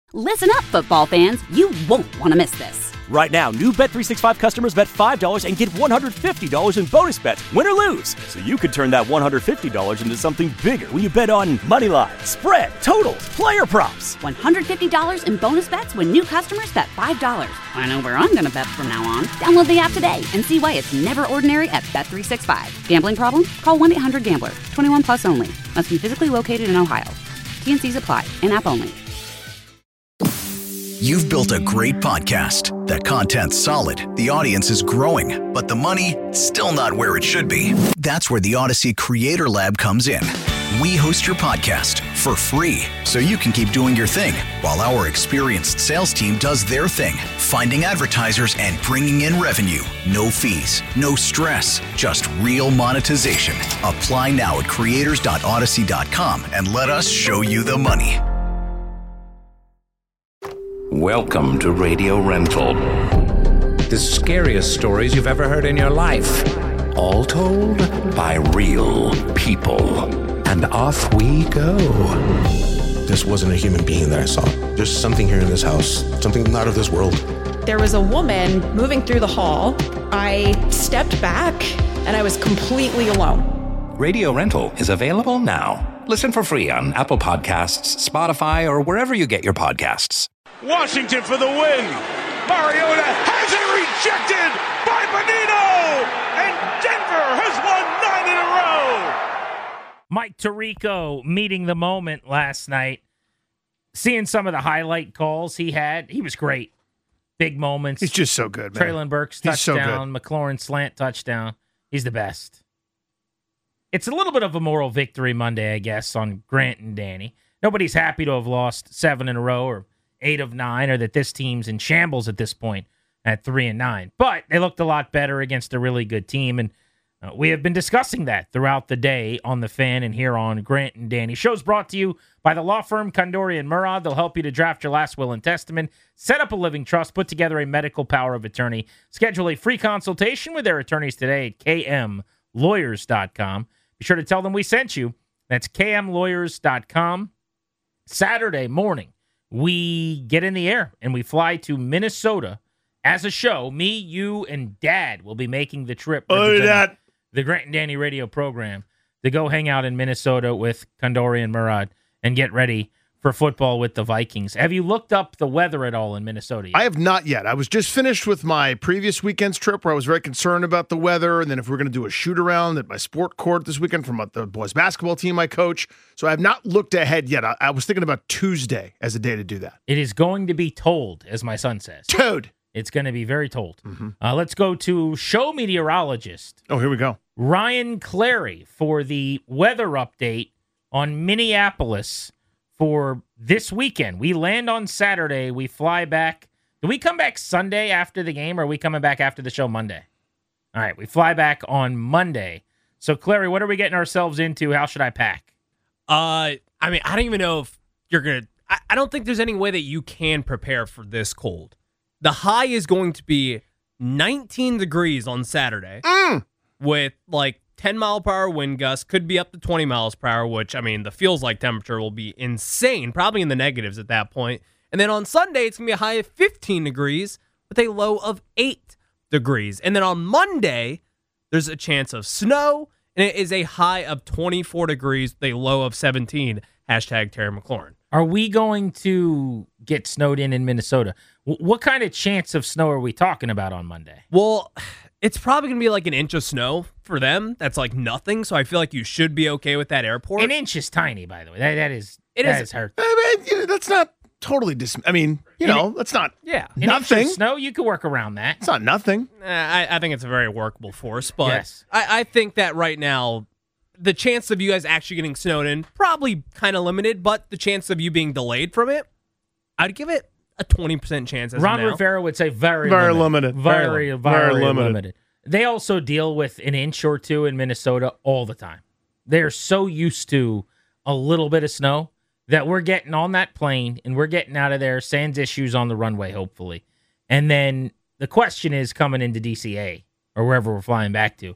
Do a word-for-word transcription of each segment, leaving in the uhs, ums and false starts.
Listen up, football fans. You won't want to miss this. Right now, new Bet three sixty-five customers bet five dollars and get one hundred fifty dollars in bonus bets, win or lose. So you could turn that one hundred fifty dollars into something bigger when you bet on money line, spread, totals, player props. one hundred fifty dollars in bonus bets when new customers bet five dollars. I know where I'm going to bet from now on. Download the app today and see why it's never ordinary at Bet three sixty-five. Gambling problem? Call one eight hundred gambler. twenty-one plus only. Must be physically located in Ohio. T and C's apply. In-app only. You've built a great podcast. The content's solid, the audience is growing, but the money, still not where it should be. That's where the Odyssey Creator Lab comes in. We host your podcast for free, so you can keep doing your thing, while our experienced sales team does their thing, finding advertisers and bringing in revenue. No fees, no stress, just real monetization. Apply now at creators dot odyssey dot com and let us show you the money. Welcome to Radio Rental. The scariest stories you've ever heard in your life. All told by real people. And off we go. This wasn't a human being that I saw. There's something here in this house. Something not of this world. There was a woman moving through the hall. I stepped back and I was completely alone. Radio Rental is available now. Listen for free on Apple Podcasts, Spotify, or wherever you get your podcasts. Washington for the win. Mariota has it rejected by Bonino, and Denver has won nine in a row. Mike Tirico meeting the moment last night. Seeing some of the highlight calls he had, he was great. Big moments. He's just so good, man. Traylon Burks touchdown, so McLaurin slant touchdown. He's the best. It's a little bit of a moral victory Monday, I guess, on Grant and Danny. Nobody's happy to have lost seven in a row or eight of nine, or that this team's in shambles at this point at three and nine. But they looked a lot better against a really good team, and uh, we have been discussing that throughout the day on The Fan and here on Grant and Danny. Show's brought to you by the law firm Kondori and Murad. They'll help you to draft your last will and testament, set up a living trust, put together a medical power of attorney. Schedule a free consultation with their attorneys today at k m lawyers dot com. Be sure to tell them we sent you. That's k m lawyers dot com. Saturday morning, we get in the air and we fly to Minnesota as a show. Me, you, and Dad will be making the trip. Oh, that. The Grant and Danny radio program to go hang out in Minnesota with Kondori and Murad and get ready for football with the Vikings. Have you looked up the weather at all in Minnesota yet? I have not yet. I was just finished with my previous weekend's trip where I was very concerned about the weather, and then if we were going to do a shoot-around at my sport court this weekend from the boys basketball team I coach. So I have not looked ahead yet. I, I was thinking about Tuesday as a day to do that. It is going to be told, as my son says. Toad. It's going to be very told. Mm-hmm. Uh, let's go to show meteorologist. Oh, here we go. Ryan Clary for the weather update on Minneapolis for this weekend. We land on Saturday. We fly back. Do we come back Sunday after the game, or are we coming back after the show Monday? All right, we fly back on Monday. So, Clary, what are we getting ourselves into? How should I pack? Uh, I mean, I don't even know if you're going to... I don't think there's any way that you can prepare for this cold. The high is going to be nineteen degrees on Saturday mm. with, like, ten mile per hour wind gusts, could be up to twenty miles per hour, which, I mean, the feels like temperature will be insane, probably in the negatives at that point. And then on Sunday, it's going to be a high of fifteen degrees with a low of eight degrees. And then on Monday, there's a chance of snow, and it is a high of twenty-four degrees with a low of seventeen. Hashtag Terry McLaurin. Are we going to get snowed in in Minnesota? W- what kind of chance of snow are we talking about on Monday? Well, it's probably going to be like an inch of snow for them. That's like nothing. So I feel like you should be okay with that airport. An inch is tiny, by the way. That That is it that is is hurt. I mean, you know, that's not totally dis. I mean, you know, that's not yeah. An nothing. Inch of snow, you could work around that. It's not nothing. Uh, I, I think it's a very workable force. But yes. I, I think that right now, the chance of you guys actually getting snowed in, probably kind of limited. But the chance of you being delayed from it, I'd give it a twenty percent chance. As Ron of now. Rivera would say very, Very limited. limited. Very, Very, very, very limited. limited. They also deal with an inch or two in Minnesota all the time. They're so used to a little bit of snow that we're getting on that plane and we're getting out of there, sans issues on the runway, hopefully. And then the question is coming into D C A or wherever we're flying back to,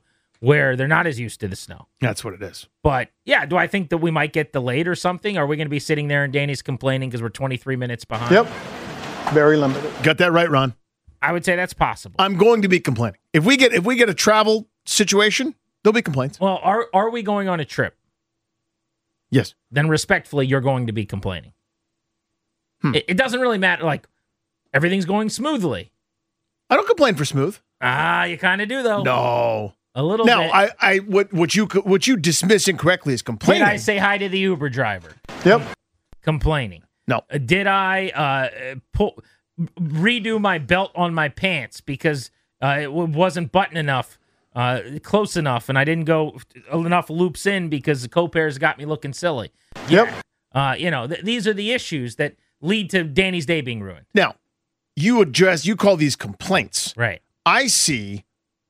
where they're not as used to the snow. That's what it is. But, yeah, do I think that we might get delayed or something? Are we going to be sitting there and Danny's complaining because we're twenty-three minutes behind? Yep. Very limited. Got that right, Ron. I would say that's possible. I'm going to be complaining. If we get if we get a travel situation, there'll be complaints. Well, are are we going on a trip? Yes. Then respectfully, you're going to be complaining. Hmm. It, it doesn't really matter. Like, everything's going smoothly. I don't complain for smooth. Ah, you kind of do, though. No. A little no, bit. I, I, what, what you, what you dismiss incorrectly is complaining. Did I say hi to the Uber driver? Yep. Complaining. No. Uh, did I uh, pull, redo my belt on my pants because uh, it w- wasn't buttoned enough, uh, close enough, and I didn't go enough loops in because the co-pairs got me looking silly? Yep. Yeah. Uh, you know, th- these are the issues that lead to Danny's day being ruined. Now, you address, you call these complaints. Right. I see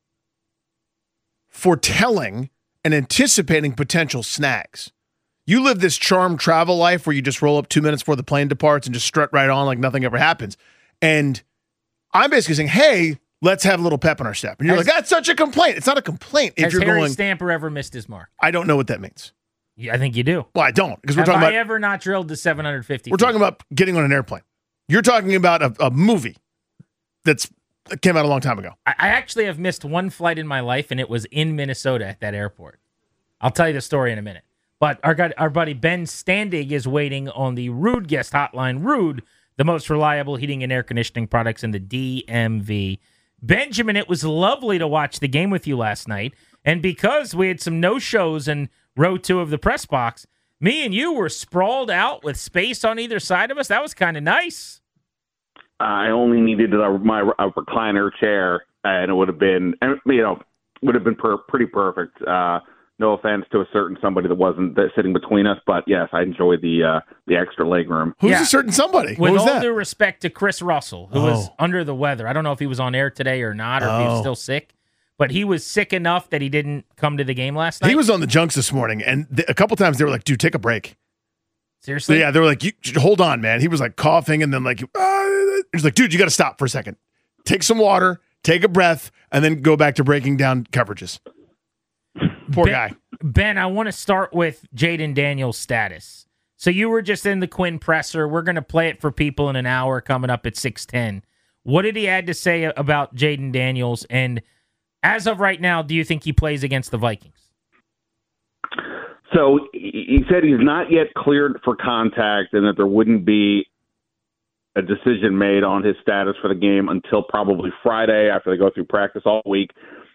foretelling and anticipating potential snags. You live this charmed travel life where you just roll up two minutes before the plane departs and just strut right on like nothing ever happens. And I'm basically saying, hey, let's have a little pep in our step. And you're Has, like, that's such a complaint. It's not a complaint. If has you're Harry going, Stamper ever missed his mark? I don't know what that means. Yeah, I think you do. Well, I don't. Because we're Have talking I about, ever not drilled to seven hundred fifty we're feet? talking about getting on an airplane. You're talking about a, a movie that's that came out a long time ago. I, I actually have missed one flight in my life, and it was in Minnesota at that airport. I'll tell you the story in a minute. But our guy, our buddy Ben Standig is waiting on the Rude guest hotline. Rude, the most reliable heating and air conditioning products in the D M V. Benjamin, it was lovely to watch the game with you last night. And because we had some no-shows in row two of the press box, me and you were sprawled out with space on either side of us. That was kind of nice. I only needed a, my a recliner chair, and it would have been, you know, would have been per, pretty perfect. Uh, no offense to a certain somebody that wasn't sitting between us, but yes, I enjoyed the uh, the extra leg room. Who's Yeah. a certain somebody? With What was all that? due respect to Chris Russell, who was Oh. under the weather. I don't know if he was on air today or not, or if he was Oh. still sick, but he was sick enough that he didn't come to the game last night. He was on the junks this morning, and th- a couple times they were like, dude, take a break. Seriously? Yeah, they were like, you, hold on, man. He was like coughing, and then like, uh, he was like, dude, you got to stop for a second. Take some water, take a breath, and then go back to breaking down coverages. Poor Ben, guy. Ben, I want to start with Jaden Daniels' status. So you were just in the Quinn presser. We're going to play it for people in an hour coming up at six ten. What did he have to say about Jaden Daniels? And as of right now, do you think he plays against the Vikings? So he said he's not yet cleared for contact and that there wouldn't be a decision made on his status for the game until probably Friday after they go through practice all week.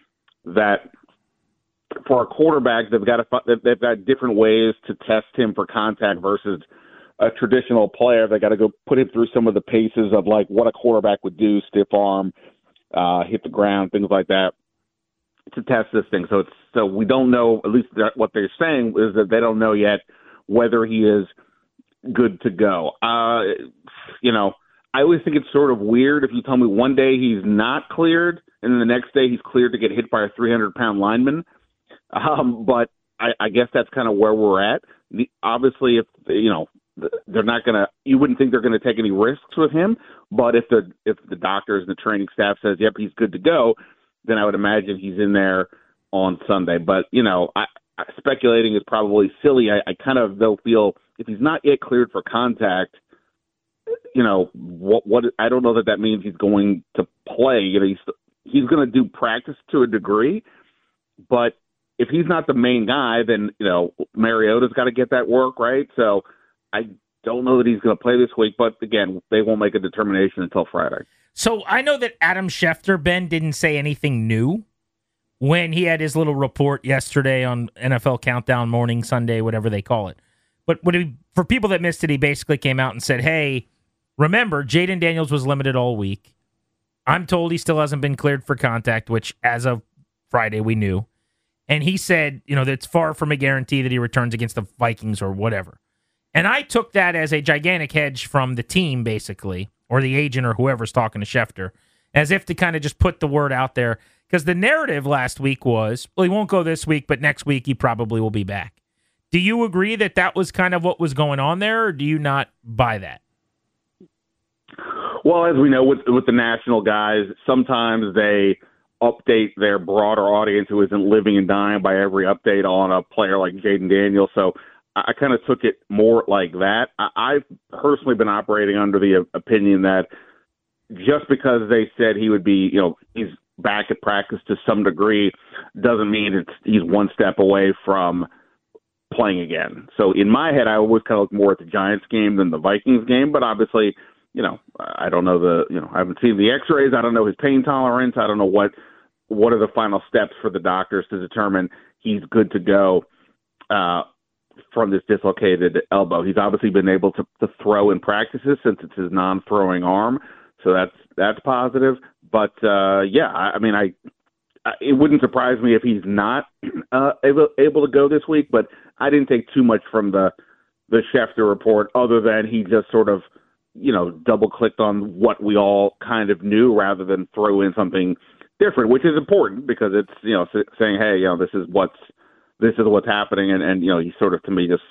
That for a quarterback, they've got to, they've got different ways to test him for contact versus a traditional player. They got to go put him through some of the paces of like what a quarterback would do, stiff arm, uh, hit the ground, things like that, to test this thing. So it's so we don't know, at least what they're saying is that they don't know yet whether he is good to go. Uh, you know, I always think it's sort of weird if you tell me one day he's not cleared and then the next day he's cleared to get hit by a three hundred pound lineman. Um, but I, I guess that's kind of where we're at. The, obviously, if you know, they're not going to, you wouldn't think they're going to take any risks with him. But if the if the doctors and the training staff says, yep, he's good to go, then I would imagine he's in there on Sunday. But, you know, I, I, speculating is probably silly. I, I kind of, though, feel if he's not yet cleared for contact, you know, what, what I don't know that that means he's going to play. You know, he's, he's going to do practice to a degree. But if he's not the main guy, then, you know, Mariota's got to get that work, right? So I don't know that he's going to play this week. But, again, they won't make a determination until Friday. So I know that Adam Schefter, Ben, didn't say anything new when he had his little report yesterday on N F L Countdown Morning, Sunday, whatever they call it. But what he, for people that missed it, he basically came out and said, hey, remember, Jaden Daniels was limited all week. I'm told he still hasn't been cleared for contact, which as of Friday we knew. And he said, you know, that it's far from a guarantee that he returns against the Vikings or whatever. And I took that as a gigantic hedge from the team, basically, or the agent or whoever's talking to Schefter, as if to kind of just put the word out there. Because the narrative last week was, well, he won't go this week, but next week he probably will be back. Do you agree that that was kind of what was going on there, or do you not buy that? Well, as we know with with the national guys, sometimes they update their broader audience who isn't living and dying by every update on a player like Jayden Daniels. So I, I kind of took it more like that. I, I've personally been operating under the opinion that just because they said he would be, you know, he's back at practice to some degree doesn't mean it's he's one step away from playing again. So in my head, I always kind of look more at the Giants game than the Vikings game, but obviously, you know, I don't know the, you know, I haven't seen the x-rays. I don't know his pain tolerance. I don't know what, what are the final steps for the doctors to determine he's good to go uh, from this dislocated elbow. He's obviously been able to, to throw in practices since it's his non-throwing arm. So that's, that's positive. But uh, yeah, I, I mean, I, I, it wouldn't surprise me if he's not uh, able, able to go this week, but I didn't take too much from the, the Schefter report other than he just sort of, you know, double clicked on what we all kind of knew rather than throw in something different, which is important because it's, you know, saying, hey, you know, this is what's, this is what's happening. And, and, you know, he sort of, to me, just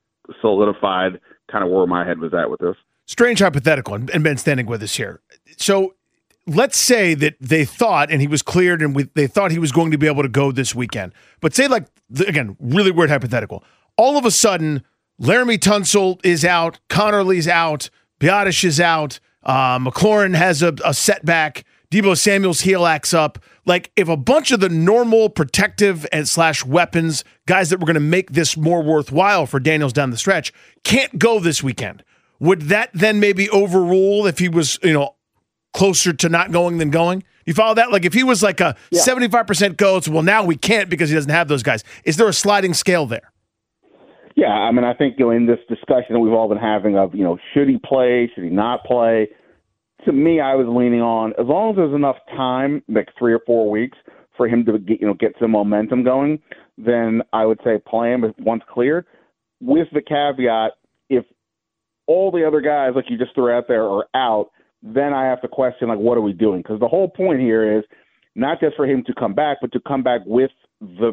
solidified kind of where my head was at with this. Strange hypothetical, and Ben standing with us here. So let's say that they thought, and he was cleared, and we, they thought he was going to be able to go this weekend. But say, like, again, really weird hypothetical. All of a sudden, Laramie Tunsil is out, Connerly's out, Biotish is out, uh, McLaurin has a, a setback, Deebo Samuel's heel acts up. Like, if a bunch of the normal protective and slash weapons, guys that were going to make this more worthwhile for Daniels down the stretch, can't go this weekend, would that then maybe overrule if he was, you know, closer to not going than going? You follow that? Like, if he was like a yeah. seventy-five percent go, so, well, now we can't because he doesn't have those guys. Is there a sliding scale there? Yeah, I mean, I think, you know, in this discussion that we've all been having of, you know, should he play, should he not play? To me, I was leaning on, as long as there's enough time, like three or four weeks, for him to get, you know, get some momentum going, then I would say play him once cleared. With the caveat, if all the other guys, like you just threw out there, are out, then I have to question, like, what are we doing? Because the whole point here is not just for him to come back, but to come back with the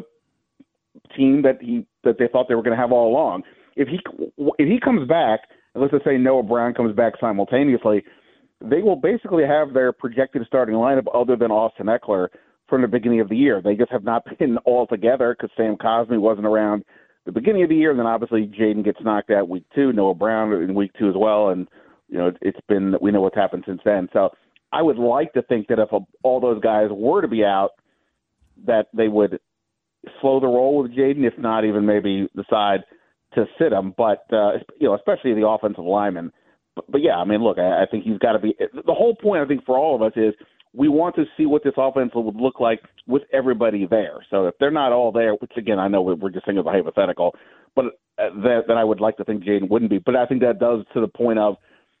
team that he that they thought they were going to have all along. If he if he comes back, and let's just say Noah Brown comes back simultaneously, they will basically have their projected starting lineup other than Austin Eckler from the beginning of the year. They just have not been all together because Sam Cosmi wasn't around the beginning of the year, and then obviously Jayden gets knocked out week two, Noah Brown in week two as well, and you know it's been we know what's happened since then. So I would like to think that if all those guys were to be out, that they would slow the roll with Jayden, if not even maybe decide to sit him. But uh, you know, especially the offensive lineman. But, but yeah, I mean, look, I, I think he's got to be. The whole point, I think, for all of us is we want to see what this offense would look like with everybody there. So if they're not all there, which again, I know we're just saying it's a hypothetical, but uh, that, that I would like to think Jayden wouldn't be. But I think that does to the point of,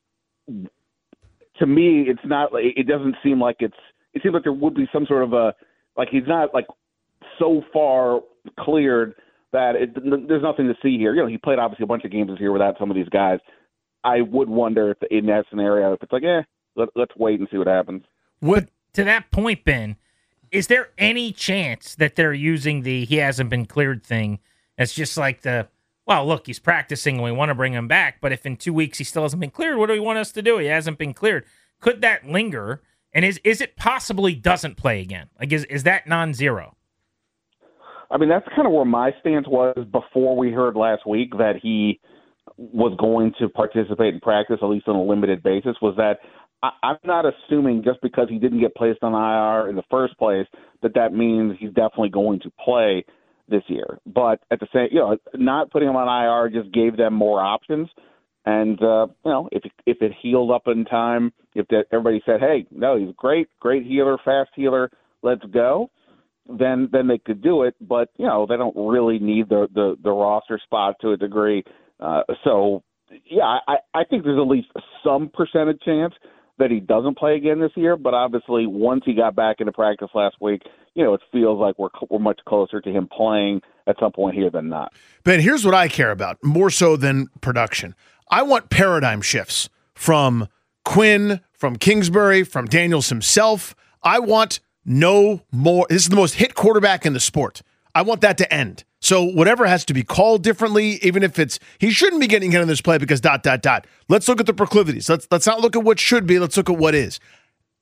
to me, it's not. It doesn't seem like it's. It seems like there would be some sort of a like he's not like so far cleared that it, there's nothing to see here. You know, he played obviously a bunch of games this year without some of these guys. I would wonder if in that scenario, if it's like, eh, let, let's wait and see what happens. What to that point, Ben? Is there any chance that they're using the he hasn't been cleared thing as just like the, well, look, he's practicing and we want to bring him back, but if in two weeks he still hasn't been cleared, what do we want us to do? He hasn't been cleared. Could that linger? And is is it possible he doesn't play again? Like, is, is that non-zero? I mean, that's kind of where my stance was before we heard last week that he was going to participate in practice, at least on a limited basis, was that I, I'm not assuming just because he didn't get placed on I R in the first place that that means he's definitely going to play this year. But at the same, you know, not putting him on I R just gave them more options. And, uh, you know, if, if it healed up in time, if that, everybody said, hey, no, he's great, great healer, fast healer, let's go, then then they could do it. But, you know, they don't really need the, the, the roster spot to a degree. Uh, so, yeah, I, I think there's at least some percentage chance that he doesn't play again this year. But obviously, once he got back into practice last week, you know, it feels like we're we're much closer to him playing at some point here than not. Ben, here's what I care about, more so than production. I want paradigm shifts from Quinn, from Kingsbury, from Daniels himself. I want no more. This is the most hit quarterback in the sport. I want that to end. So whatever has to be called differently, even if it's he shouldn't be getting into this play because dot dot dot. Let's look at the proclivities. Let's let's not look at what should be. Let's look at what is.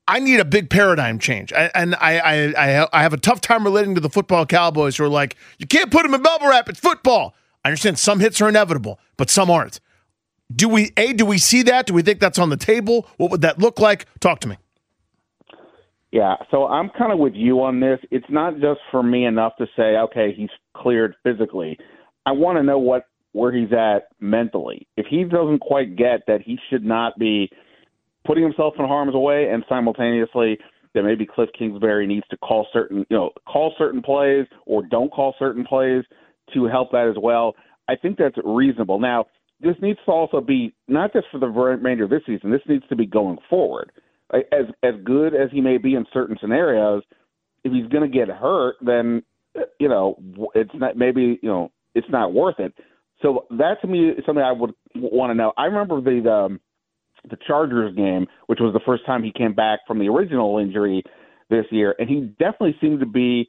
I need a big paradigm change. I, and I, I, I have a tough time relating to the football Cowboys who are like, you can't put them in bubble wrap. It's football. I understand some hits are inevitable, but some aren't. Do we, A, do we see that? Do we think that's on the table? What would that look like? Talk to me. Yeah, so I'm kind of with you on this. It's not just for me enough to say, okay, he's cleared physically. I want to know what where he's at mentally. If he doesn't quite get that he should not be putting himself in harm's way, and simultaneously that maybe Cliff Kingsbury needs to call certain, you know, call certain plays or don't call certain plays to help that as well, I think that's reasonable. Now, this needs to also be not just for the remainder of this season. This needs to be going forward. As as good as he may be in certain scenarios, if he's going to get hurt, then you know it's not maybe you know it's not worth it. So that to me is something I would want to know. I remember the, the um, the Chargers game, which was the first time he came back from the original injury this year, and he definitely seemed to be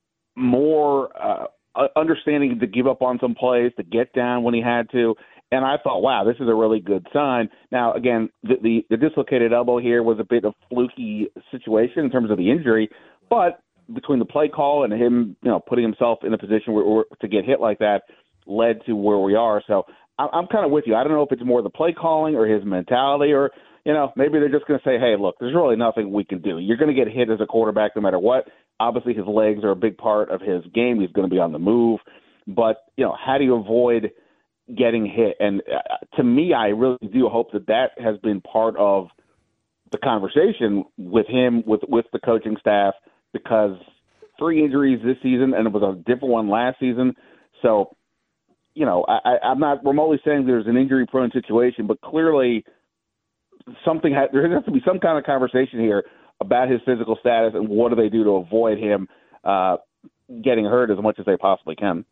more uh, understanding to give up on some plays, to get down when he had to. And I thought, wow, this is a really good sign. Now, again, the, the, the dislocated elbow here was a bit of fluky situation in terms of the injury, but between the play call and him, you know, putting himself in a position where, where to get hit like that led to where we are. So I, I'm kind of with you. I don't know if it's more the play calling or his mentality, or you know, maybe they're just going to say, hey, look, there's really nothing we can do. You're going to get hit as a quarterback no matter what. Obviously, his legs are a big part of his game. He's going to be on the move, but you know, how do you avoid getting hit? And uh, to me, I really do hope that that has been part of the conversation with him, with, with the coaching staff, because three injuries this season, and it was a different one last season. So, you know, I, I'm not remotely saying there's an injury-prone situation, but clearly something ha- there has to be some kind of conversation here about his physical status and what do they do to avoid him uh, getting hurt as much as they possibly can.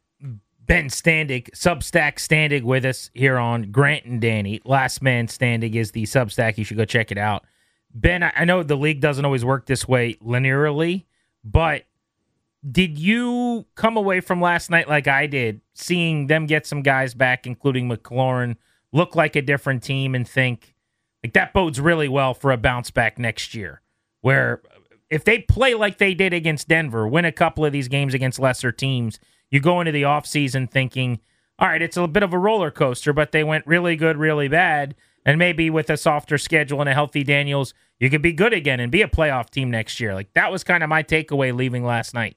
Ben Standig, Substack Standig with us here on Grant and Danny. Last Man Standig is the Substack. You should go check it out. Ben, I know the league doesn't always work this way linearly, but did you come away from last night like I did, seeing them get some guys back, including McLaurin, look like a different team, and think, like, that bodes really well for a bounce back next year, where if they play like they did against Denver, win a couple of these games against lesser teams, you go into the offseason thinking, all right, it's a bit of a roller coaster, but they went really good, really bad, and maybe with a softer schedule and a healthy Daniels, you could be good again and be a playoff team next year. Like, that was kind of my takeaway leaving last night.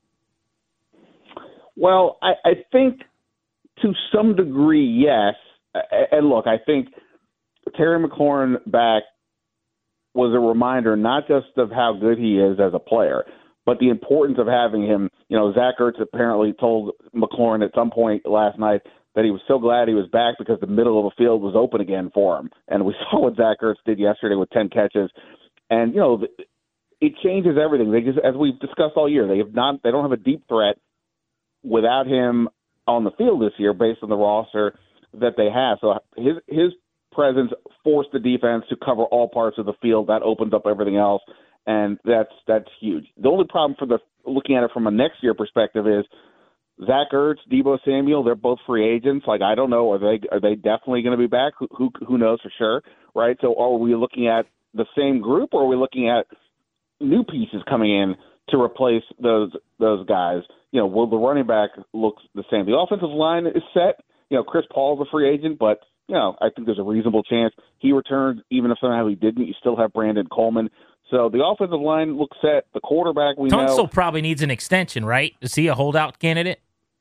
Well, I, I think to some degree, yes. And look, I think Terry McLaurin back was a reminder not just of how good he is as a player, but the importance of having him. You know, Zach Ertz apparently told McLaurin at some point last night that he was so glad he was back because the middle of the field was open again for him. And we saw what Zach Ertz did yesterday with ten catches. And, you know, it changes everything. They just, as we've discussed all year, they have not, they don't have a deep threat without him on the field this year based on the roster that they have. So his his presence forced the defense to cover all parts of the field. That opens up everything else, and that's that's huge. The only problem for the looking at it from a next year perspective is Zach Ertz, Deebo Samuel, they're both free agents. Like, I don't know, are they are they definitely going to be back? Who, who who knows for sure, right? So are we looking at the same group, or are we looking at new pieces coming in to replace those those guys? You know, will the running back look the same? The offensive line is set. You know, Chris Paul's a free agent, but, you know, I think there's a reasonable chance he returns. Even if somehow he didn't, you still have Brandon Coleman. So the offensive line looks set. The quarterback, we Tunsil know. probably needs an extension, right? Is he a holdout candidate?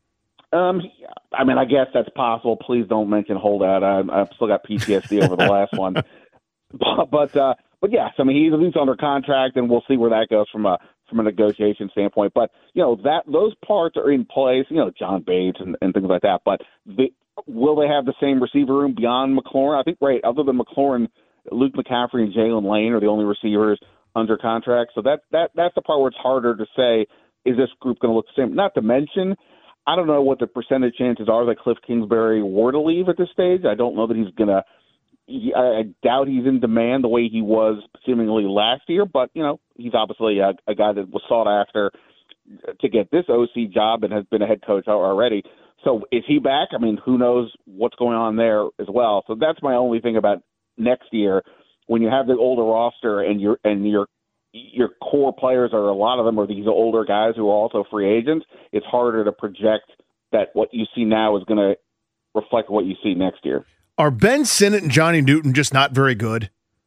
Um, I mean, I guess that's possible. Please don't mention holdout. I, I've still got P T S D over the last one. But, but, uh, but yes, I mean, he's at least under contract, and we'll see where that goes from a from a negotiation standpoint. But, you know, that those parts are in place, you know, John Bates and, and things like that. But the, will they have the same receiver room beyond McLaurin? I think, right, other than McLaurin, Luke McCaffrey and Jalen Lane are the only receivers under contract. So that, that that's the part where it's harder to say, is this group going to look the same? Not to mention, I don't know what the percentage chances are that Cliff Kingsbury were to leave at this stage. I don't know that he's going to – I doubt he's in demand the way he was seemingly last year, but, you know, he's obviously a, a guy that was sought after to get this O C job and has been a head coach already. So is he back? I mean, who knows what's going on there as well. So that's my only thing about next year when you have the older roster and your and your your core players are a lot of them are these older guys who are also free agents, it's harder to project that what you see now is going to reflect what you see next year. Are Ben Sinnott and Johnny Newton just not very good?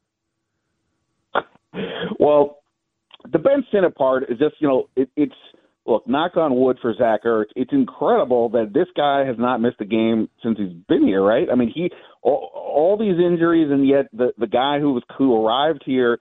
Well, the Ben Sinnott part is just, you know, it, it's, look, knock on wood for Zach Ertz. It's incredible that this guy has not missed a game since he's been here, right? I mean, he all, all these injuries, and yet the, the guy who was who arrived here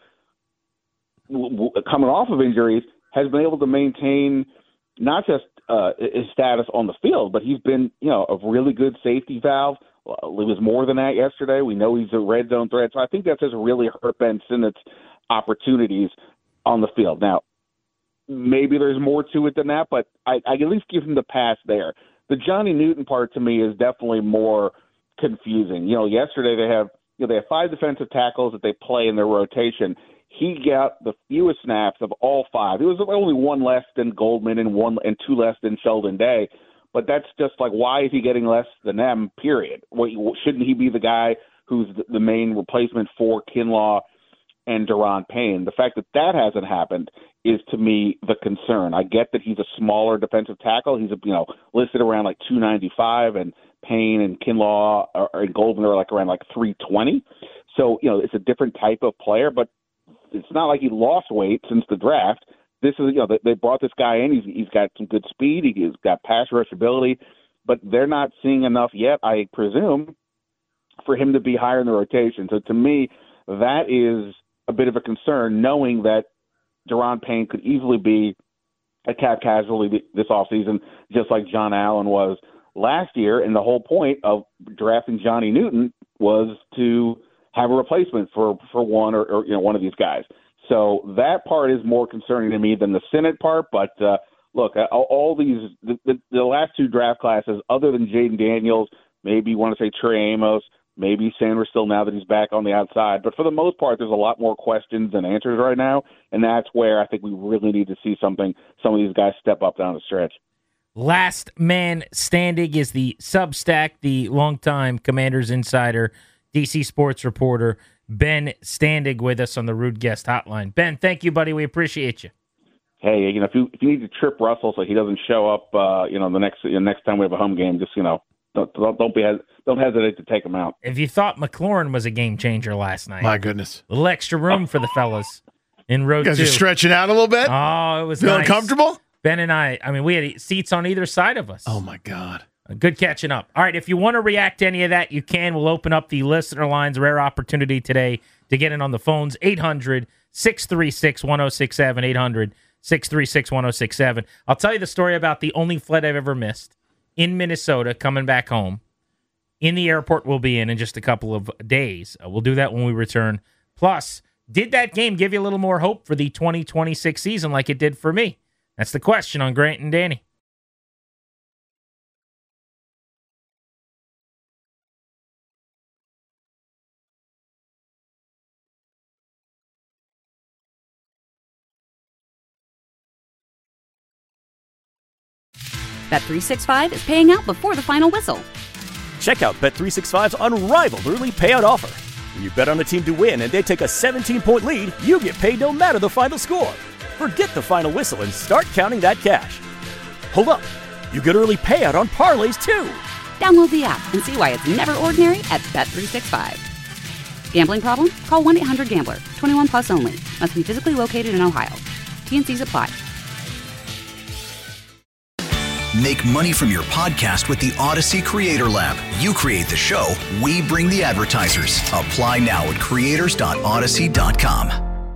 w- w- coming off of injuries has been able to maintain not just uh, his status on the field, but he's been, you know, a really good safety valve. Well, it was more than that yesterday. We know he's a red zone threat. So I think that's just really hurt Ben Sinnott's opportunities on the field. Now, maybe there's more to it than that, but I, I at least give him the pass there. The Johnny Newton part to me is definitely more confusing. You know, yesterday they have you know they have five defensive tackles that they play in their rotation. He got the fewest snaps of all five. It was only one less than Goldman and one and two less than Sheldon Day. But that's just like, why is he getting less than them, period? Shouldn't he be the guy who's the main replacement for Kinlaw and Daron Payne? The fact that that hasn't happened is, to me, the concern. I get that he's a smaller defensive tackle. He's, you know, listed around like two ninety-five, and Payne and Kinlaw or, or Goldman are like around like three twenty. So, you know, it's a different type of player, but it's not like he lost weight since the draft. This is, you know, they brought this guy in. He's he's got some good speed. He's got pass rush ability, but they're not seeing enough yet, I presume, for him to be higher in the rotation. So to me, that is a bit of a concern, knowing that Daron Payne could easily be a cap casualty this offseason, just like John Allen was last year. And the whole point of drafting Johnny Newton was to have a replacement for, for one or, or you know one of these guys. So that part is more concerning to me than the Sinnott part. But uh, look, all, all these the, the, the last two draft classes, other than Jaden Daniels, maybe you want to say Trey Amos, maybe Sanders still now that he's back on the outside. But for the most part, there's a lot more questions than answers right now, and that's where I think we really need to see something. Some of these guys step up down the stretch. Last man standing is the Substack, the longtime Commanders insider, D C sports reporter, Ben Standig, with us on the Rude Guest Hotline. Ben, thank you, buddy. We appreciate you. Hey, you know, if you if you need to trip Russell so he doesn't show up, uh, you know, the next you know, next time we have a home game, just you know, don't don't, don't be don't hesitate to take him out. If you thought McLaurin was a game changer last night, my goodness, a little extra room for the fellas in row two. You guys are stretching out a little bit. Oh, it was feeling nice. comfortable. Ben and I, I mean, we had seats on either side of us. Oh my God. Good catching up. All right, if you want to react to any of that, you can. We'll open up the listener lines. Rare opportunity today to get in on the phones. eight hundred, six three six, one oh six seven. eight hundred, six three six, one oh six seven. I'll tell you the story about the only flight I've ever missed in Minnesota coming back home. In the airport we'll be in in just a couple of days. Uh, we'll do that when we return. Plus, did that game give you a little more hope for the twenty twenty-six season like it did for me? That's the question on Grant and Danny. Bet three sixty-five is paying out before the final whistle. Check out Bet three sixty-five's unrivaled early payout offer. When you bet on a team to win and they take a seventeen-point lead, you get paid no matter the final score. Forget the final whistle and start counting that cash. Hold up. You get early payout on parlays, too. Download the app and see why it's never ordinary at Bet three sixty-five. Gambling problem? Call one eight hundred gambler. twenty-one plus only. Must be physically located in Ohio. T and C's apply. Make money from your podcast with the Odyssey Creator Lab. You create the show, we bring the advertisers. Apply now at creators dot odyssey dot com.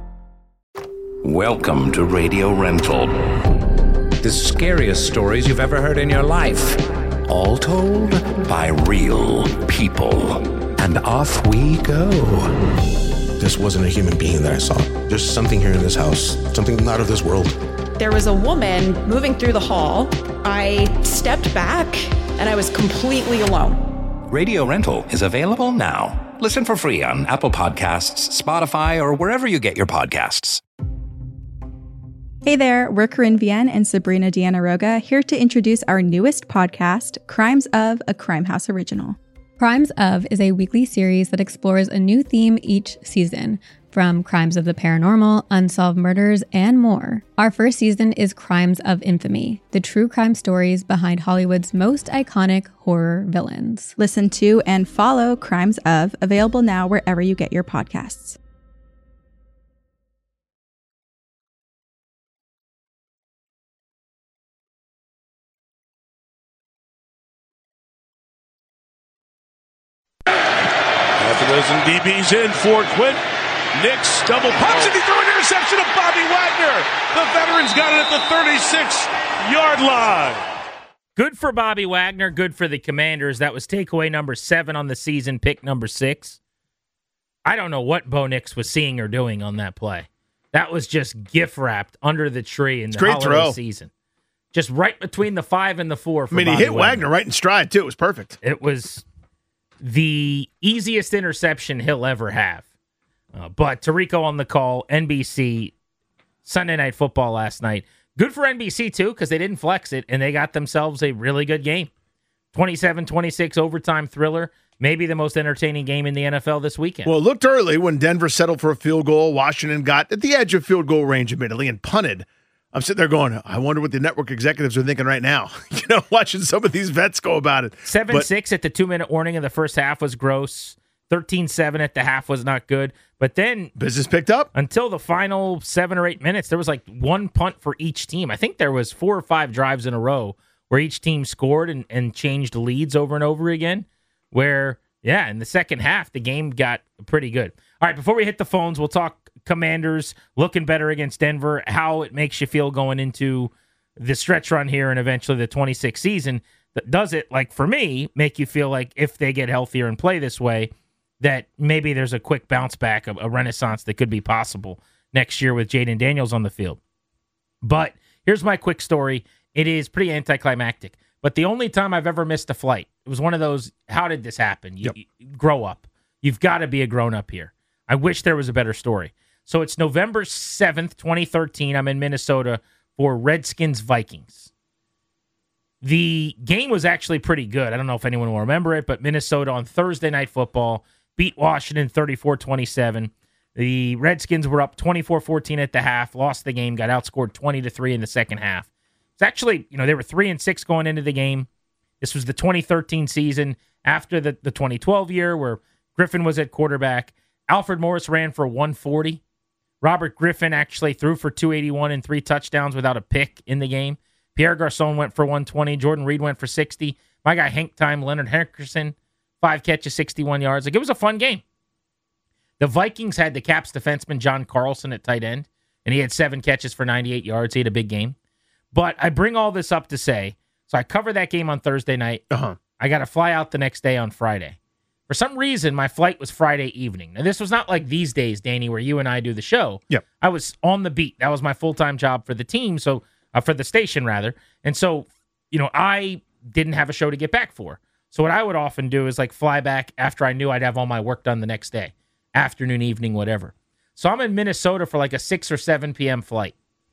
Welcome to Radio Rental. The scariest stories you've ever heard in your life. All told by real people. And off we go. This wasn't a human being that I saw. There's something here in this house, something not of this world. There was a woman moving through the hall. I stepped back and I was completely alone. Radio Rental is available now. Listen for free on Apple Podcasts, Spotify, or wherever you get your podcasts. Hey there, we're Corinne Vienne and Sabrina Deanna Roga, here to introduce our newest podcast, Crimes of a Crime House Original. Crimes Of is a weekly series that explores a new theme each season, from crimes of the paranormal, unsolved murders, and more. Our first season is Crimes of Infamy, the true crime stories behind Hollywood's most iconic horror villains. Listen to and follow Crimes Of, available now wherever you get your podcasts. Goes and D B's in for Quint. Nix double pops and he threw an interception of Bobby Wagner. The veterans got it at the thirty-six-yard line. Good for Bobby Wagner. Good for the Commanders. That was takeaway number seven on the season, pick number six. I don't know what Bo Nix was seeing or doing on that play. That was just gift wrapped under the tree in the Great holiday throw. season. Just right between the five and the four. For I mean, Bobby he hit Wagner. Wagner right in stride, too. It was perfect. It was the easiest interception he'll ever have. Uh, but Tirico on the call, N B C, Sunday Night Football last night. Good for N B C, too, because they didn't flex it, and they got themselves a really good game. twenty-seven twenty-six overtime thriller. Maybe the most entertaining game in the N F L this weekend. Well, it looked early when Denver settled for a field goal. Washington got at the edge of field goal range, admittedly, and punted. I'm sitting there going, I wonder what the network executives are thinking right now. You know, watching some of these vets go about it. seven six at the two-minute warning in the first half was gross. thirteen seven at the half was not good. But then business picked up. Until the final seven or eight minutes, there was like one punt for each team. I think there was four or five drives in a row where each team scored and, and changed leads over and over again. Where, yeah, in the second half, the game got pretty good. All right, before we hit the phones, we'll talk Commanders looking better against Denver, how it makes you feel going into the stretch run here and eventually the twenty-sixth season. That does it, like for me, make you feel like if they get healthier and play this way, that maybe there's a quick bounce back, a, a renaissance that could be possible next year with Jaden Daniels on the field. But here's my quick story. It is pretty anticlimactic, but the only time I've ever missed a flight, it was one of those, how did this happen? You, Yep. you grow up. You've got to be a grown-up here. I wish there was a better story. So it's November seventh, twenty thirteen. I'm in Minnesota for Redskins Vikings. The game was actually pretty good. I don't know if anyone will remember it, but Minnesota on Thursday Night Football beat Washington thirty-four twenty-seven. The Redskins were up twenty-four fourteen at the half, lost the game, got outscored twenty to three in the second half. It's actually, you know, they were three and six going into the game. This was the twenty thirteen season after the, the twenty twelve year where Griffin was at quarterback. Alfred Morris ran for one forty. Robert Griffin actually threw for two eighty-one and three touchdowns without a pick in the game. Pierre Garçon went for one twenty. Jordan Reed went for sixty. My guy Hank Time, Leonard Henderson, five catches, sixty-one yards. Like, it was a fun game. The Vikings had the Caps defenseman John Carlson at tight end, and he had seven catches for ninety-eight yards. He had a big game. But I bring all this up to say, so I cover that game on Thursday night. Uh-huh. I got to fly out the next day on Friday. For some reason, my flight was Friday evening. Now, this was not like these days, Danny, where you and I do the show. Yep. I was on the beat. That was my full-time job for the team, so uh, for the station, rather. And so, you know, I didn't have a show to get back for. So what I would often do is, like, fly back after I knew I'd have all my work done the next day. Afternoon, evening, whatever. So I'm in Minnesota for, like, a six or seven p.m. flight.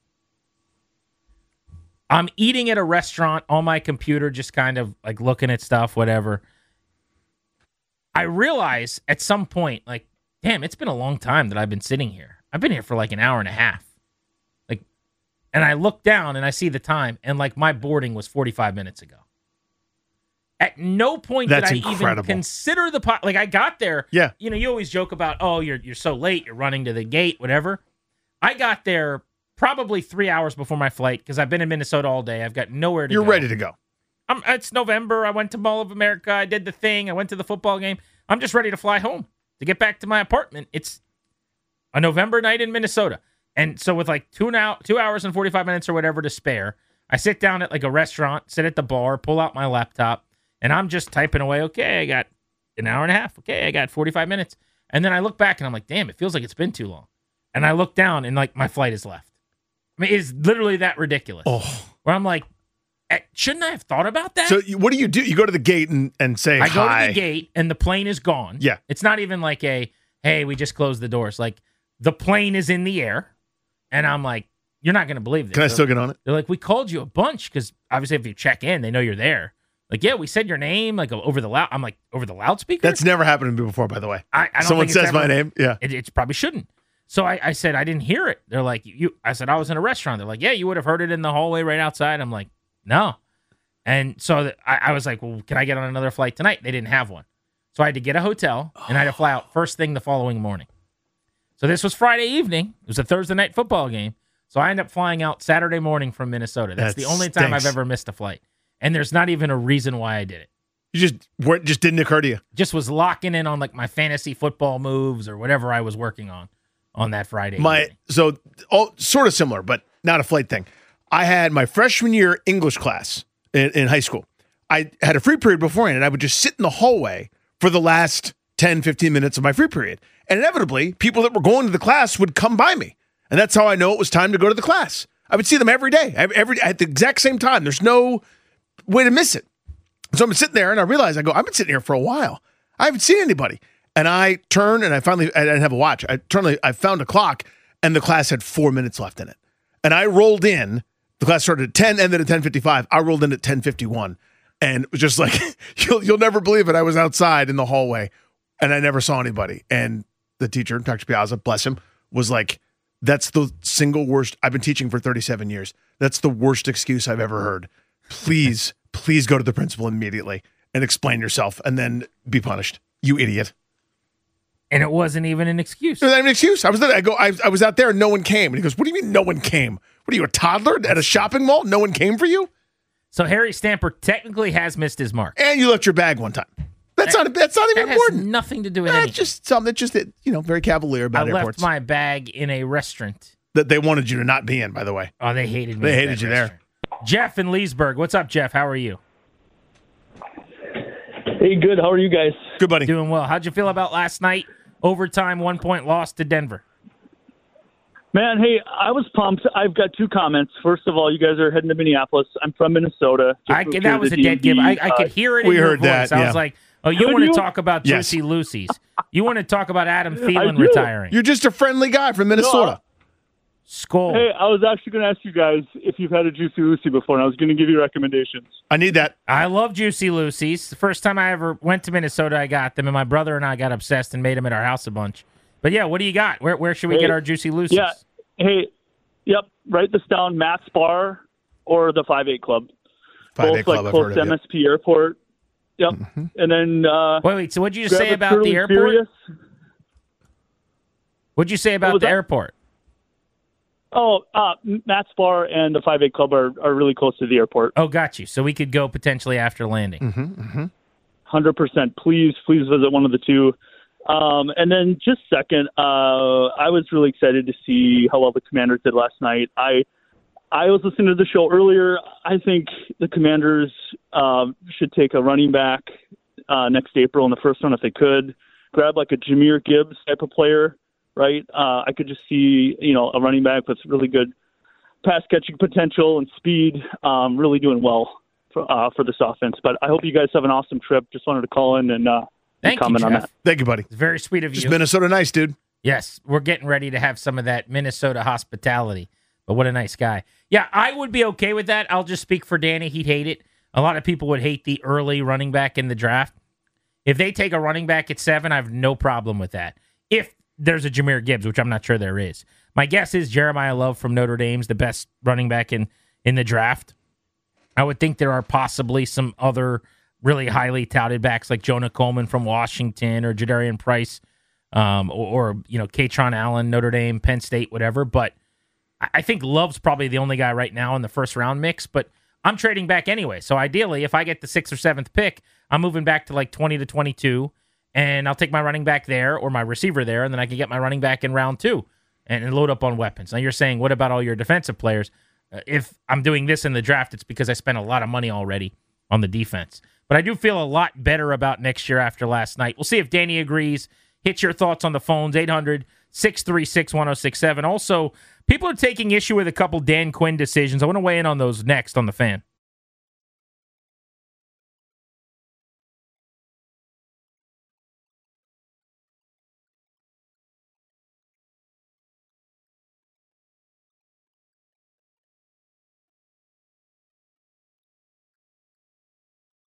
I'm eating at a restaurant on my computer, just kind of, like, looking at stuff, whatever. I realize at some point, like, damn, it's been a long time that I've been sitting here. I've been here for like an hour and a half. Like, and I look down and I see the time, and like my boarding was forty-five minutes ago. At no point That's did I incredible. even consider the pot. Like, I got there. Yeah. You know, you always joke about, oh, you're you're so late, you're running to the gate, whatever. I got there probably three hours before my flight because I've been in Minnesota all day. I've got nowhere to You're go. ready to go. I'm, it's November. I went to Mall of America. I did the thing. I went to the football game. I'm just ready to fly home to get back to my apartment. It's a November night in Minnesota. And so with like two now, two hours and forty-five minutes or whatever to spare, I sit down at like a restaurant, sit at the bar, pull out my laptop, and I'm just typing away, okay, I got an hour and a half. Okay, I got forty-five minutes. And then I look back and I'm like, damn, it feels like it's been too long. And I look down and like my flight is left. I mean, it's literally that ridiculous. Oh. Where I'm like, shouldn't I have thought about that? So you, what do you do? You go to the gate and, and say I go hi. to the gate and the plane is gone. Yeah. It's not even like a, hey, we just closed the doors. Like, the plane is in the air. And I'm like, you're not going to believe this. Can I still get on it? They're like, we called you a bunch because obviously if you check in, they know you're there. Like, yeah, we said your name like over the loud. I'm like, over the loudspeaker? That's never happened to me before, by the way. I, I don't Someone think it's says my ever- name. Yeah. It, it probably shouldn't. So I, I said, I didn't hear it. They're like, you. I said, I was in a restaurant. They're like, yeah, you would have heard it in the hallway right outside. I'm like, no. And so th- I, I was like, well, can I get on another flight tonight? They didn't have one. So I had to get a hotel, and I had to fly out first thing the following morning. So this was Friday evening. It was a Thursday night football game. So I ended up flying out Saturday morning from Minnesota. That's That the only time stinks. I've ever missed a flight. And there's not even a reason why I did it. You just weren't, just didn't occur to you. Just was locking in on like my fantasy football moves or whatever I was working on on that Friday. My evening. so all sort of similar, but not a flight thing. I had my freshman year English class in, in high school. I had a free period beforehand, and I would just sit in the hallway for the last ten, fifteen minutes of my free period. And inevitably, people that were going to the class would come by me. And that's how I know it was time to go to the class. I would see them every day, every at the exact same time. There's no way to miss it. So I'm sitting there, and I realize, I go, I've been sitting here for a while. I haven't seen anybody. And I turn, and I finally, I didn't have a watch. I turned, I found a clock, and the class had four minutes left in it. And I rolled in. The class started at ten, ended at ten fifty-five. I rolled in at ten fifty-one. And it was just like, you'll, you'll never believe it. I was outside in the hallway, and I never saw anybody. And the teacher, Doctor Piazza, bless him, was like, that's the single worst. I've been teaching for thirty-seven years. That's the worst excuse I've ever heard. Please, please go to the principal immediately and explain yourself, and then be punished. You idiot. And it wasn't even an excuse. It was not even an excuse. I was there. I go. I, I was out there, and no one came. And he goes, "What do you mean no one came? What are you, a toddler at a shopping mall? No one came for you?" So Harry Stamper technically has missed his mark. And you left your bag one time. That's not. That's not even That important. has nothing to do with That's anything. just something. That's just you know very cavalier about I airports. left my bag in a restaurant. That they wanted you to not be in. By the way. Oh, they hated me. They at hated that you restaurant. there. Jeff in Leesburg. What's up, Jeff? How are you? Hey, good. How are you guys? Good, buddy. Doing well. How'd you feel about last night? Overtime, one point loss to Denver. Man, hey, I was pumped. I've got two comments. First of all, you guys are heading to Minneapolis. I'm from Minnesota. Just I, moved that here was to a dead D M V. give. I, I could Uh, hear it in we your heard voice. that, I yeah. was like, oh, you Could want you? to talk about Yes. Juicy Lucy's. You want to talk about Adam I Thielen do. retiring. You're just a friendly guy from Minnesota. Skull. Hey, I was actually going to ask you guys if you've had a Juicy Lucy before, and I was going to give you recommendations. I need that. I love Juicy Lucy's. The first time I ever went to Minnesota, I got them, and my brother and I got obsessed and made them at our house a bunch. But yeah, what do you got? Where where should we Hey, get our Juicy Lucy's? Yeah. Hey, yep. Write this down: Matt's Bar or the Five Eight Club. Five Both Eight Club, like I've close heard to of M it. S P Airport. Yep. Mm-hmm. And then uh, Wait, wait. So what'd you just grab say a about the Curly airport? Furious. What'd you say about was the that? airport? Oh, uh, Matt's Bar and the Five Eight Club are, are really close to the airport. Oh, got you. So we could go potentially after landing. Mm-hmm, mm-hmm. Hundred percent. Please, please visit one of the two. Um, and then just second, uh, I was really excited to see how well the Commanders did last night. I I was listening to the show earlier. I think the Commanders um, should take a running back uh, next April in the first round if they could. Grab like a Jahmyr Gibbs type of player, right? Uh, I could just see, you know, a running back with really good pass catching potential and speed, um, really doing well for, uh, for this offense. But I hope you guys have an awesome trip. Just wanted to call in and, uh, and Thank you, comment on Jeff. that. Thank you, buddy. It's very sweet of Just you. Minnesota nice, dude. Yes, we're getting ready to have some of that Minnesota hospitality. But what a nice guy. Yeah, I would be okay with that. I'll just speak for Danny. He'd hate it. A lot of people would hate the early running back in the draft. If they take a running back at seven, I have no problem with that. If there's a Jahmyr Gibbs, which I'm not sure there is. My guess is Jeremiah Love from Notre Dame's the best running back in, in the draft. I would think there are possibly some other really highly touted backs like Jonah Coleman from Washington or Jadarian Price um, or, or, you know, Katron Allen, Notre Dame, Penn State, whatever. But I, I think Love's probably the only guy right now in the first round mix. But I'm trading back anyway. So ideally, if I get the sixth or seventh pick, I'm moving back to like twenty to twenty-two, and I'll take my running back there or my receiver there, and then I can get my running back in round two and, and load up on weapons. Now you're saying, what about all your defensive players? Uh, if I'm doing this in the draft, it's because I spent a lot of money already on the defense. But I do feel a lot better about next year after last night. We'll see if Danny agrees. Hit your thoughts on the phones, eight hundred, six three six, one oh six seven. Also, people are taking issue with a couple Dan Quinn decisions. I want to weigh in on those next on The Fan.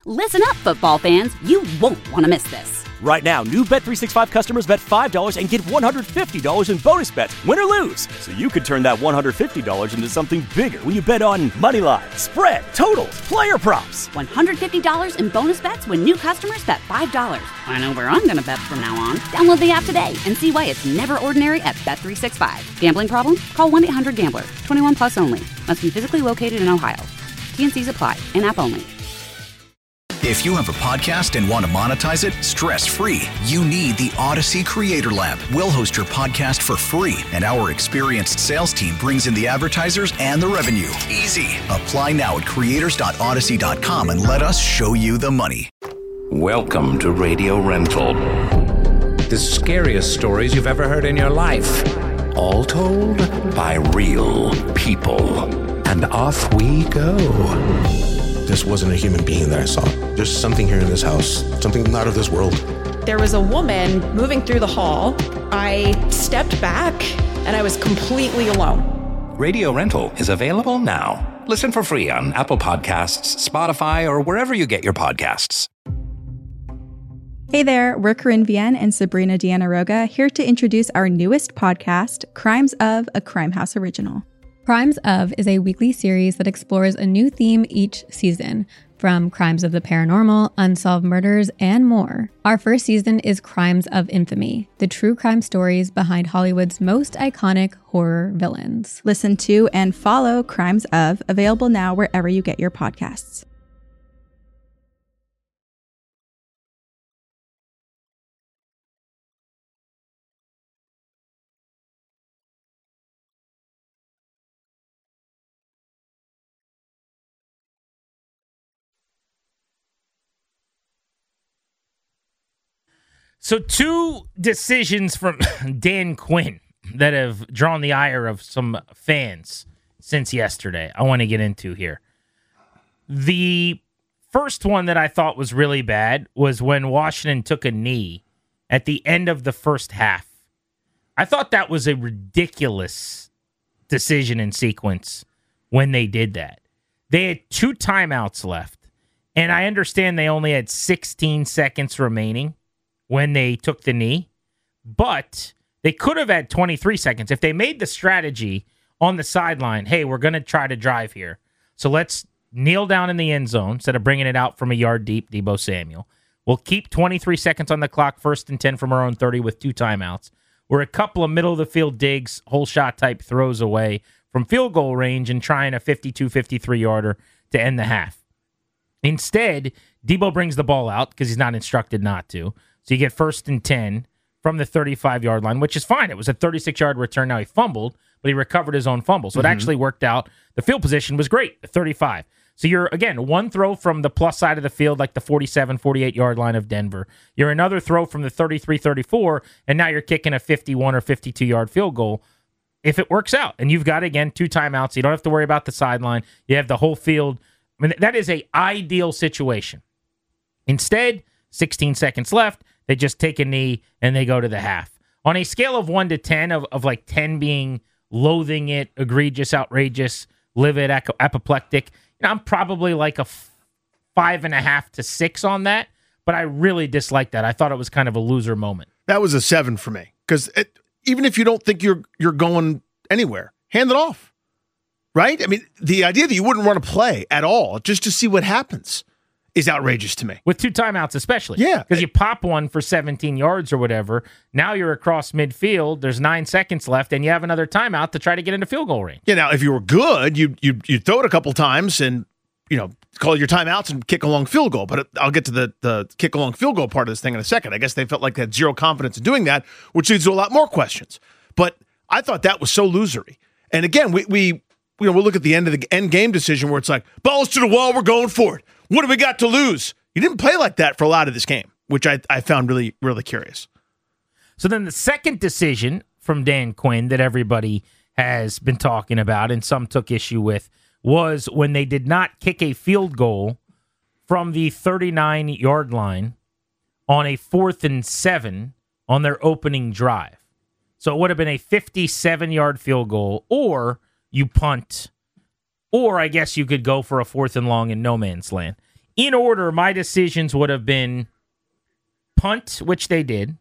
Listen up, football fans. You won't want to miss this. Right now, new Bet three sixty-five customers bet five dollars and get one hundred fifty dollars in bonus bets, win or lose. So you could turn that one hundred fifty dollars into something bigger when you bet on money line, spread, totals, player props. one hundred fifty dollars in bonus bets when new customers bet five dollars. I know where I'm going to bet from now on. Download the app today and see why it's never ordinary at Bet three sixty-five. Gambling problem? Call one eight hundred gambler. twenty-one plus only. Must be physically located in Ohio. T and C's apply. In-app only. If you have a podcast and want to monetize it stress-free, you need the Odyssey Creator Lab. We'll host your podcast for free, and our experienced sales team brings in the advertisers and the revenue. Easy. Apply now at creators dot odyssey dot com and let us show you the money. Welcome to Radio Rental. The scariest stories you've ever heard in your life. All told by real people. And off we go. This wasn't a human being that I saw. There's something here in this house, something not of this world. There was a woman moving through the hall. I stepped back and I was completely alone. Radio Rental is available now. Listen for free on Apple Podcasts, Spotify, or wherever you get your podcasts. Hey there, we're Corinne Vienne and Sabrina Diana-Roga here to introduce our newest podcast, Crimes of, a Crime House original. Crimes of is a weekly series that explores a new theme each season, from crimes of the paranormal, unsolved murders, and more. Our first season is Crimes of Infamy, the true crime stories behind Hollywood's most iconic horror villains. Listen to and follow Crimes of, available now wherever you get your podcasts. So two decisions from Dan Quinn that have drawn the ire of some fans since yesterday I want to get into here. The first one that I thought was really bad was when Washington took a knee at the end of the first half. I thought that was a ridiculous decision and sequence when they did that. They had two timeouts left, and I understand they only had sixteen seconds remaining when they took the knee, but they could have had twenty-three seconds. If they made the strategy on the sideline, hey, we're going to try to drive here, so let's kneel down in the end zone instead of bringing it out from a yard deep, Deebo Samuel. We'll keep twenty-three seconds on the clock, first and ten from our own thirty with two timeouts. We're a couple of middle-of-the-field digs, whole shot type throws away from field goal range and trying a fifty-two, fifty-three-yarder to end the half. Instead, Deebo brings the ball out because he's not instructed not to. So you get first and ten from the thirty-five-yard line, which is fine. It was a thirty-six-yard return. Now he fumbled, but he recovered his own fumble. So mm-hmm. It actually worked out. The field position was great, the thirty-five. So you're, again, one throw from the plus side of the field, like the forty-seven, forty-eight-yard line of Denver. You're another throw from the thirty-three, thirty-four, and now you're kicking a fifty-one or fifty-two-yard field goal if it works out. And you've got, again, two timeouts. You don't have to worry about the sideline. You have the whole field. I mean, that is an ideal situation. Instead, sixteen seconds left. They just take a knee and they go to the half. On a scale of one to ten, of, of like ten being loathing it, egregious, outrageous, livid, ap- apoplectic, you know, I'm probably like a f- five and a half to six on that. But I really dislike that. I thought it was kind of a loser moment. That was a seven for me because even if you don't think you're you're going anywhere, hand it off, right? I mean, the idea that you wouldn't run a play at all just to see what happens is outrageous to me. With two timeouts especially. Yeah. Because you pop one for seventeen yards or whatever. Now you're across midfield. There's nine seconds left, and you have another timeout to try to get into field goal range. Yeah, now, if you were good, you you you throw it a couple times and, you know, call your timeouts and kick a long field goal. But I'll get to the, the kick a long field goal part of this thing in a second. I guess they felt like they had zero confidence in doing that, which leads to a lot more questions. But I thought that was so losery. And again, we we you know, we'll look at the end of the end game decision where it's like, balls to the wall, we're going for it. What do we got to lose? You didn't play like that for a lot of this game, which I, I found really, really curious. So then the second decision from Dan Quinn that everybody has been talking about and some took issue with was when they did not kick a field goal from the thirty-nine-yard line on a fourth and seven on their opening drive. So it would have been a fifty-seven-yard field goal, or you punt, or I guess you could go for a fourth and long in no man's land. in order, my decisions would have been punt, which they did,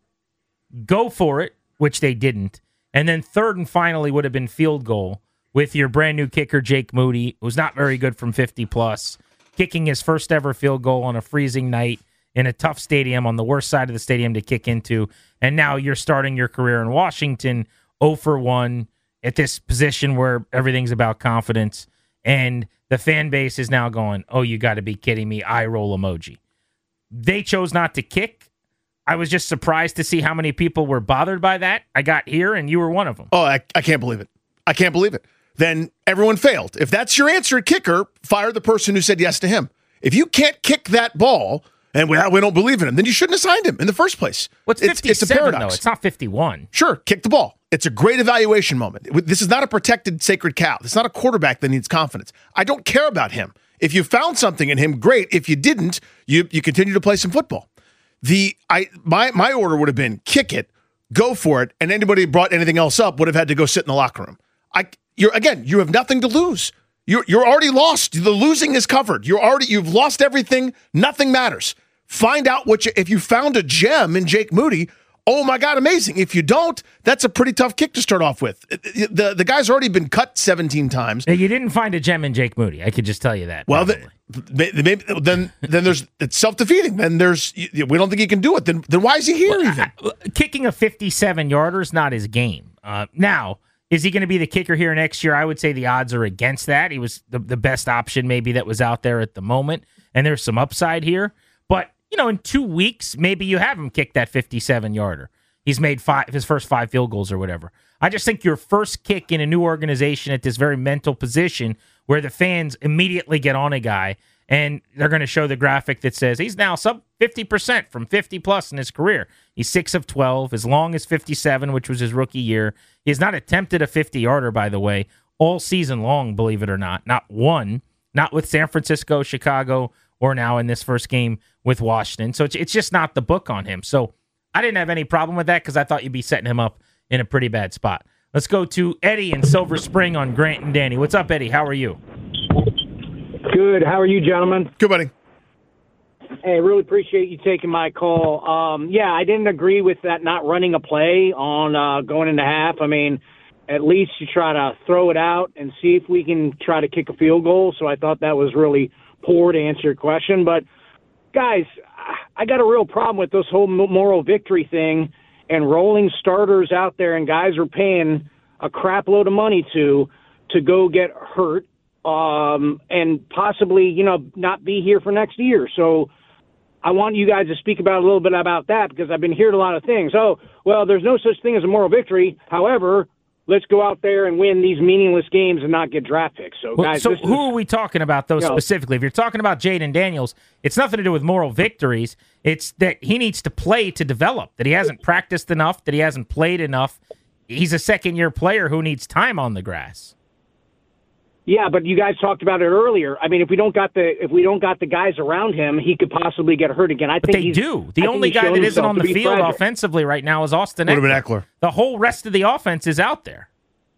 go for it, which they didn't, and then third and finally would have been field goal with your brand new kicker, Jake Moody, who's not very good from fifty plus, kicking his first ever field goal on a freezing night in a tough stadium on the worst side of the stadium to kick into. And now you're starting your career in Washington oh for one at this position where everything's about confidence. And the fan base is now going, oh, you got to be kidding me, eye roll emoji. They chose not to kick. I was just surprised to see how many people were bothered by that. I got here, and you were one of them. Oh, I, I can't believe it. I can't believe it. Then everyone failed. If that's your answer at kicker, fire the person who said yes to him. If you can't kick that ball, and we, we don't believe in him, then you shouldn't have signed him in the first place. What's it's, it's a paradox. Though? It's not fifty-one. Sure, kick the ball. It's a great evaluation moment. This is not a protected sacred cow. It's not a quarterback that needs confidence. I don't care about him. If you found something in him, great. If you didn't, you you continue to play some football. The I my my order would have been kick it, go for it, and anybody who brought anything else up would have had to go sit in the locker room. I you're again, you have nothing to lose. You're you're already lost. The losing is covered. You're already you've lost everything. Nothing matters. Find out what you if you found a gem in Jake Moody. Oh my God, amazing. If you don't, that's a pretty tough kick to start off with. The the guy's already been cut seventeen times. You didn't find a gem in Jake Moody. I could just tell you that. Well, the, maybe, then then there's it's self-defeating. Then there's we don't think he can do it. Then then why is he here well, even? I, kicking a fifty-seven yarder is not his game. Uh, now, is he going to be the kicker here next year? I would say the odds are against that. He was the, the best option maybe that was out there at the moment, and there's some upside here. But you know, in two weeks, maybe you have him kick that fifty-seven yarder. He's made five his first five field goals or whatever. I just think your first kick in a new organization at this very mental position where the fans immediately get on a guy and they're going to show the graphic that says he's now sub fifty percent from fifty plus in his career. He's six of twelve, as long as fifty-seven, which was his rookie year. He has not attempted a fifty-yarder, by the way, all season long, believe it or not. Not one, not with San Francisco, Chicago, or now in this first game with Washington. So it's, it's just not the book on him. So I didn't have any problem with that because I thought you'd be setting him up in a pretty bad spot. Let's go to Eddie in Silver Spring on Grant and Danny. What's up, Eddie? How are you? Good. How are you, gentlemen? Good, buddy. Hey, really appreciate you taking my call. Um, yeah, I didn't agree with that not running a play on uh, going into half. I mean, at least you try to throw it out and see if we can try to kick a field goal. So I thought that was really poor to answer your question. But, guys, I got a real problem with this whole moral victory thing and rolling starters out there, and guys are paying a crap load of money to to go get hurt um, and possibly, you know, not be here for next year. So I want you guys to speak about a little bit about that because I've been hearing a lot of things. Oh, well, there's no such thing as a moral victory. However, let's go out there and win these meaningless games and not get draft picks. So, well, guys, so this who is, are we talking about, though, you know, specifically? If you're talking about Jaden Daniels, it's nothing to do with moral victories. It's that he needs to play to develop, that he hasn't practiced enough, that he hasn't played enough. He's a second-year player who needs time on the grass. Yeah, but you guys talked about it earlier. I mean, if we don't got the if we don't got the guys around him, he could possibly get hurt again. I but think they he's, do. The I only guy that isn't on the field fragile. offensively right now is Austin Would have been Eckler. Eckler. The whole rest of the offense is out there.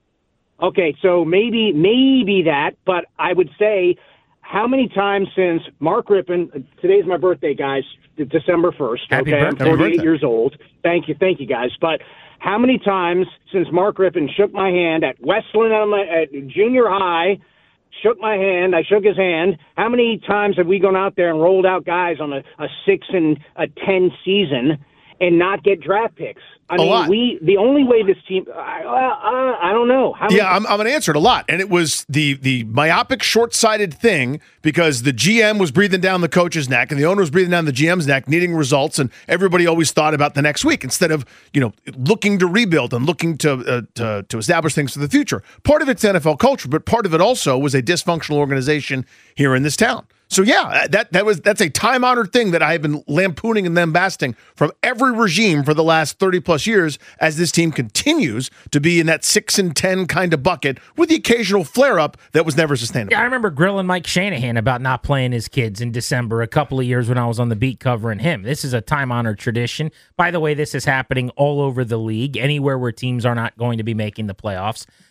Okay, so maybe maybe that, but I would say how many times since Mark Rippon, today's my birthday, guys, December first, Happy okay, birthday. I'm forty-eight years old. Thank you, thank you, guys. But how many times since Mark Rippon shook my hand at Westland at junior high, shook my hand, I shook his hand, how many times have we gone out there and rolled out guys on a, a six and a ten season and not get draft picks? I A mean, lot. we the only way this team, I, I, I don't know. How many, Yeah, I'm, I'm going to answer it a lot. And it was the the myopic, short-sighted thing because the G M was breathing down the coach's neck and the owner was breathing down the G M's neck, needing results, and everybody always thought about the next week instead of, you know, looking to rebuild and looking to uh, to, to establish things for the future. Part of it's N F L culture, but part of it also was a dysfunctional organization here in this town. So yeah, that that was that's a time-honored thing that I have been lampooning and lambasting from every regime for the last thirty plus years as this team continues to be in that six and ten kind of bucket with the occasional flare-up that was never sustainable. Yeah, I remember grilling Mike Shanahan about not playing his kids in December a couple of years when I was on the beat covering him. This is a time-honored tradition. By the way, this is happening all over the league, anywhere where teams are not going to be making the playoffs.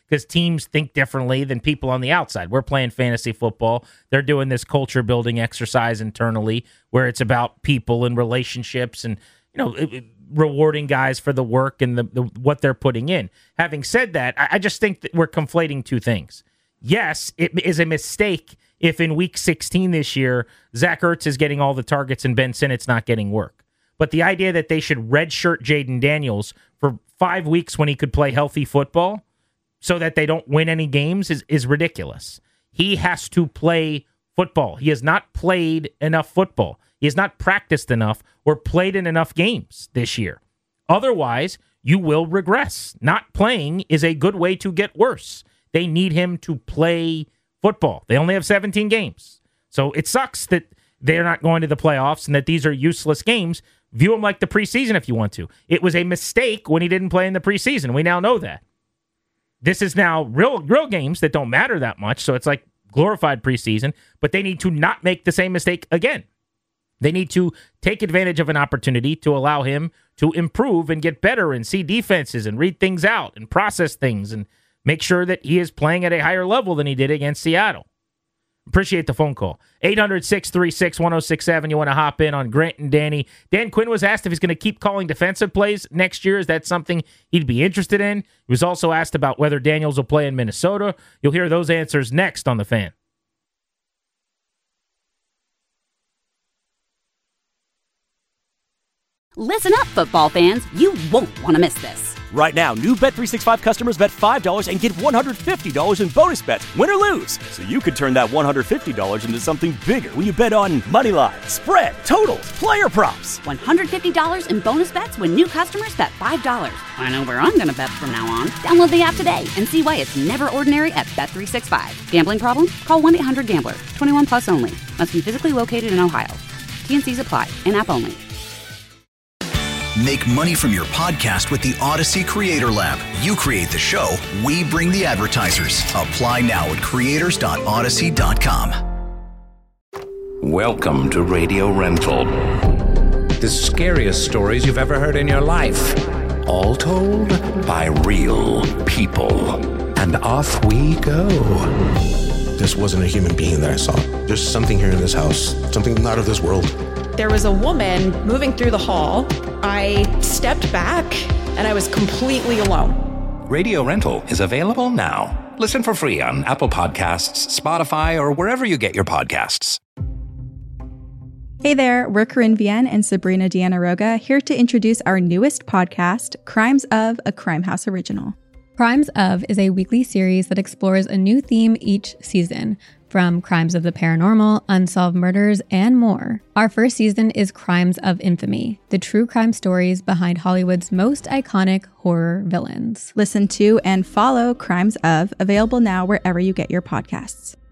because teams think differently than people on the outside. We're playing fantasy football. They're doing this culture building exercise internally where it's about people and relationships and, you know, it, it, rewarding guys for the work and the, the what they're putting in. Having said that, I, I just think that we're conflating two things. Yes, it is a mistake if in week sixteen this year, Zach Ertz is getting all the targets and Ben Sinnott's not getting work. But the idea that they should redshirt Jaden Daniels for five weeks when he could play healthy football so that they don't win any games is, is ridiculous. He has to play football. He has not played enough football. He has not practiced enough or played in enough games this year. Otherwise, you will regress. Not playing is a good way to get worse. They need him to play football. They only have seventeen games. So it sucks that they're not going to the playoffs and that these are useless games. View them like the preseason if you want to. It was a mistake when he didn't play in the preseason. We now know that. This is now real real games that don't matter that much, so it's like glorified preseason, but they need to not make the same mistake again. They need to take advantage of an opportunity to allow him to improve and get better and see defenses and read things out and process things and make sure that he is playing at a higher level than he did against Seattle. Appreciate the phone call. eight hundred, six three six, one oh six seven. You want to hop in on Grant and Danny. Dan Quinn was asked if he's going to keep calling defensive plays next year. Is that something he'd be interested in? He was also asked about whether Daniels will play in Minnesota. You'll hear those answers next on The Fan. Listen up, football fans. You won't want to miss this. Right now, new Bet three sixty-five customers bet five dollars and get one hundred fifty dollars in bonus bets, win or lose. So you could turn that one hundred fifty dollars into something bigger when you bet on money line, spread, totals, player props. one hundred fifty dollars in bonus bets when new customers bet five dollars. I know where I'm going to bet from now on. Download the app today and see why it's never ordinary at Bet three sixty-five. Gambling problem? Call one eight hundred gambler. twenty-one plus only. Must be physically located in Ohio. T and C's apply. In-app only. Make money from your podcast with the Odyssey Creator Lab. You create the show, we bring the advertisers. Apply now at creators dot odyssey dot com. Welcome to Radio Rental. The scariest stories you've ever heard in your life. All told by real people. And off we go. This wasn't a human being that I saw. There's something here in this house, something not of this world. There was a woman moving through the hall. I stepped back and I was completely alone. Radio Rental is available now. Listen for free on Apple Podcasts, Spotify, or wherever you get your podcasts. Hey there, we're Corinne Vienne and Sabrina Deanna Roga, here to introduce our newest podcast, Crimes of, a Crime House original. Crimes of is a weekly series that explores a new theme each season, from crimes of the paranormal, unsolved murders, and more. Our first season is Crimes of Infamy, the true crime stories behind Hollywood's most iconic horror villains. Listen to and follow Crimes of, available now wherever you get your podcasts.